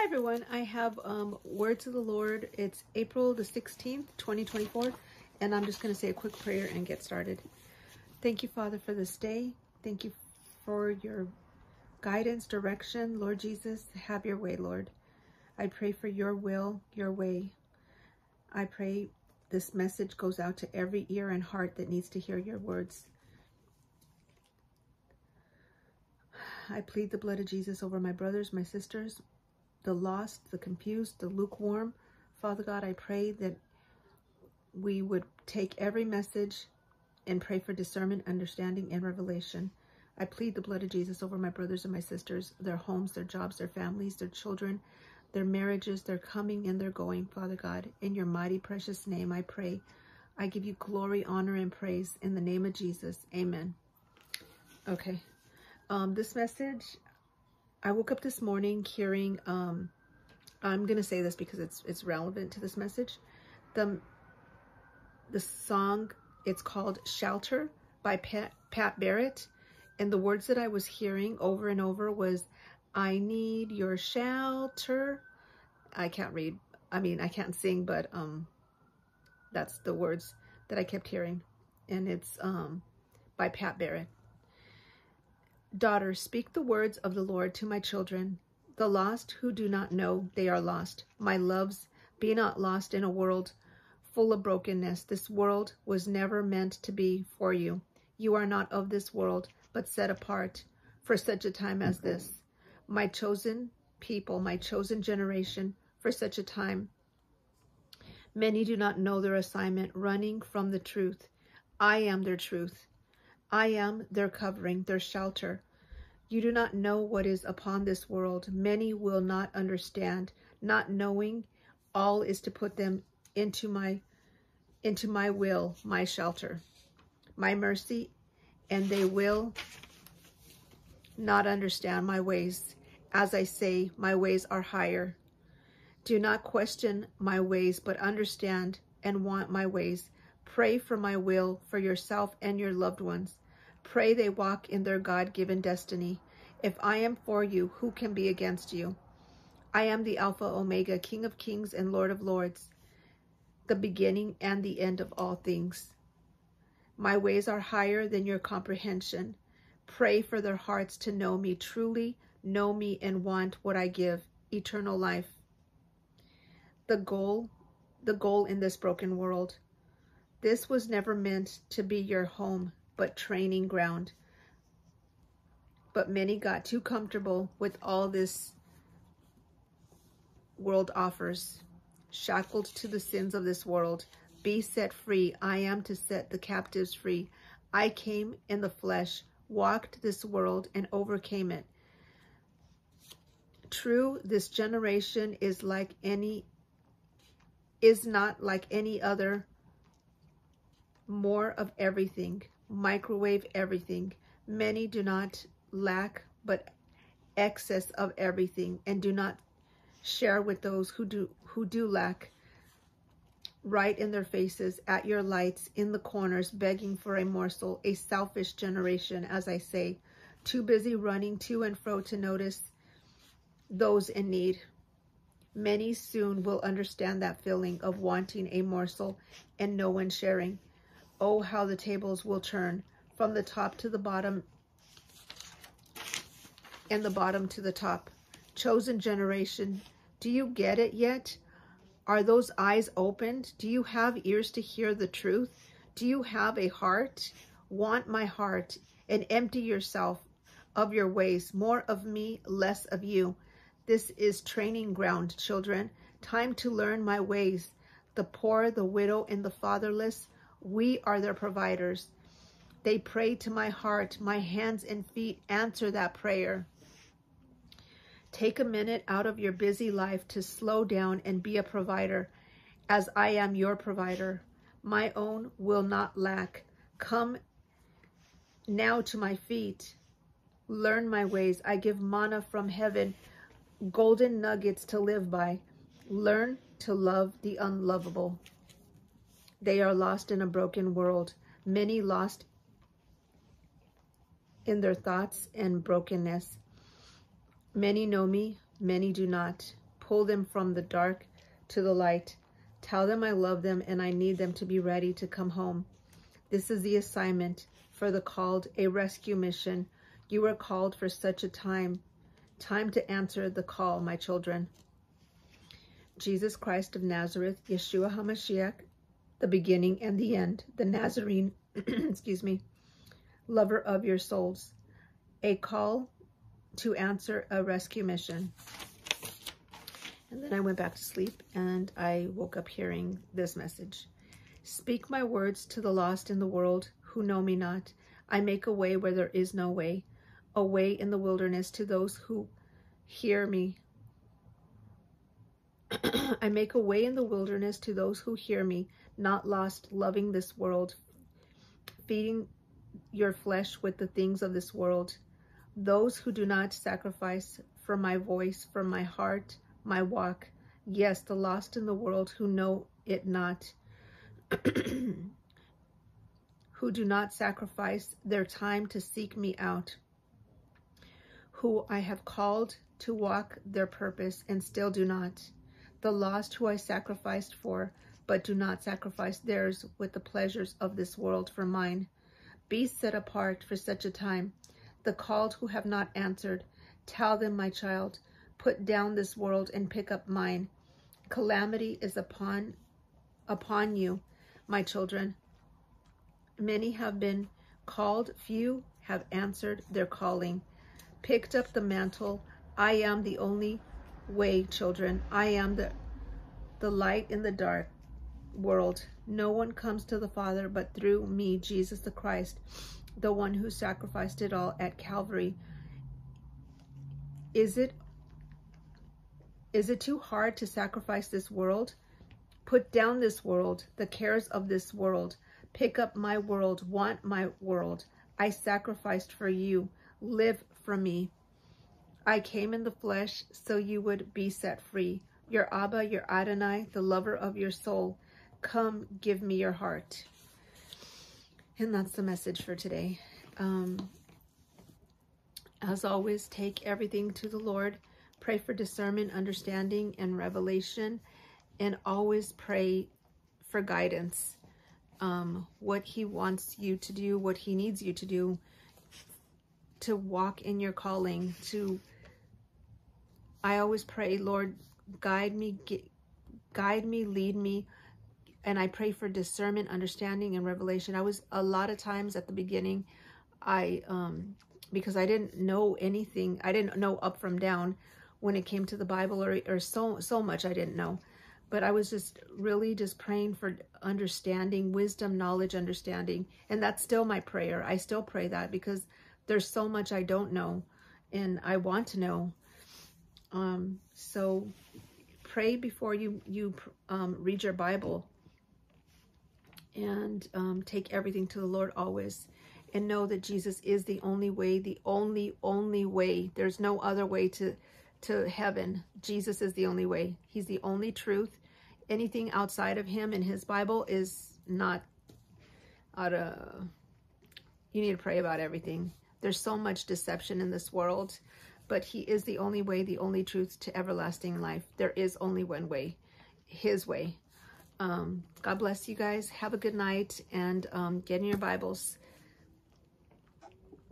everyone. I have Words of the Lord. It's April the 16th, 2024, and I'm just going to say a quick prayer and get started. Thank you, Father, for this day. Thank you for your guidance, direction. Lord Jesus, have your way, Lord. I pray for your will, your way. I pray this message goes out to every ear and heart that needs to hear your words. I plead the blood of Jesus over my brothers, my sisters, the lost, the confused, the lukewarm. Father God, I pray that we would take every message and pray for discernment, understanding, and revelation. I plead the blood of Jesus over my brothers and my sisters, their homes, their jobs, their families, their children, their marriages, their coming and their going, Father God. In your mighty, precious name, I pray. I give you glory, honor, and praise in the name of Jesus. Amen. Okay. This message, I woke up this morning hearing, I'm going to say this because it's relevant to this message. The song, it's called Shelter by Pat Barrett. And the words that I was hearing over and over was, I need your shelter. I can't read. I mean, I can't sing, but that's the words that I kept hearing. And it's by Pat Barrett. Daughter, speak the words of the Lord to my children, the lost who do not know they are lost. My loves, be not lost in a world full of brokenness. This world was never meant to be for you. You are not of this world, but set apart for such a time as this. My chosen people, my chosen generation, for such a time. Many do not know their assignment, running from the truth. I am their truth. I am their covering, their shelter. You do not know what is upon this world. Many will not understand, not knowing all is to put them into my will, my shelter, my mercy, and they will not understand my ways. As I say, my ways are higher. Do not question my ways, but understand and want my ways. Pray for my will for yourself and your loved ones. Pray they walk in their God-given destiny. If I am for you, who can be against you? I am the Alpha Omega, King of Kings and Lord of Lords, the beginning and the end of all things. My ways are higher than your comprehension. Pray for their hearts to know me, truly know me, and want what I give, eternal life. The goal in this broken world. This was never meant to be your home, but training ground. But many got too comfortable with all this world offers. Shackled to the sins of this world. Be set free. I am to set the captives free. I came in the flesh, walked this world, and overcame it. True, this generation is not like any other. More of everything. Microwave everything. Many do not lack, but excess of everything, and do not share with those who do lack. Right in their faces, at your lights, in the corners, begging for a morsel. A selfish generation, as I say, too busy running to and fro to notice those in need. Many soon will understand that feeling of wanting a morsel and no one sharing. Oh, how the tables will turn, from the top to the bottom and the bottom to the top. Chosen generation, do you get it yet? Are those eyes opened? Do you have ears to hear the truth? Do you have a heart? Want my heart, and empty yourself of your ways. More of me, less of you. This is training ground, children. Time to learn my ways. The poor, the widow, and the fatherless, we are their providers. They pray to my heart. My hands and feet answer that prayer. Take a minute out of your busy life to slow down and be a provider, as I am your provider. My own will not lack. Come now to my feet. Learn my ways. I give manna from heaven, golden nuggets to live by. Learn to love the unlovable. They are lost in a broken world. Many lost in their thoughts and brokenness. Many know me, many do not. Pull them from the dark to the light. Tell them I love them and I need them to be ready to come home. This is the assignment for the called, a rescue mission. You were called for such a time to answer the call, my children. Jesus Christ of Nazareth, Yeshua HaMashiach, the beginning and the end, the Nazarene, excuse me, lover of your souls. A call to answer a rescue mission. And then I went back to sleep and I woke up hearing this message. Speak my words to the lost in the world who know me not. I make a way where there is no way, a way in the wilderness to those who hear me. I make a way in the wilderness to those who hear me, not lost, loving this world, feeding your flesh with the things of this world. Those who do not sacrifice for my voice, for my heart, my walk. Yes, the lost in the world who know it not, who do not sacrifice their time to seek me out, who I have called to walk their purpose and still do not. The lost who I sacrificed for, but do not sacrifice theirs with the pleasures of this world for mine. Be set apart for such a time. The called who have not answered, tell them, my child, put down this world and pick up mine. Calamity is upon you, my children. Many have been called, few have answered their calling. Picked up the mantle. I am the only way, children. I am the light in the dark world. No one comes to the Father but through me, Jesus the Christ, the one who sacrificed it all at Calvary. Is it too hard to sacrifice this world? Put down this world, the cares of this world. Pick up my world, want my world. I sacrificed for you. Live for me. I came in the flesh so you would be set free. Your Abba, your Adonai, the lover of your soul. Come, give me your heart. And that's the message for today. As always, take everything to the Lord. Pray for discernment, understanding, and revelation. And always pray for guidance. What he wants you to do, what he needs you to do, to walk in your calling. I always pray, Lord, guide me, lead me. And I pray for discernment, understanding, and revelation. I was a lot of times at the beginning, because I didn't know anything. I didn't know up from down when it came to the Bible, or so much I didn't know. But I was just really just praying for understanding, wisdom, knowledge, understanding. And that's still my prayer. I still pray that because there's so much I don't know and I want to know. So pray before you read your Bible, and take everything to the Lord always, and know that Jesus is the only way, the only way. There's no other way to heaven. Jesus is the only way. He's the only truth. Anything outside of him and his Bible is not you need to pray about everything. There's so much deception in this world, but he is the only way, the only truth to everlasting life. There is only one way, his way. God bless you guys. Have a good night, and get in your Bibles.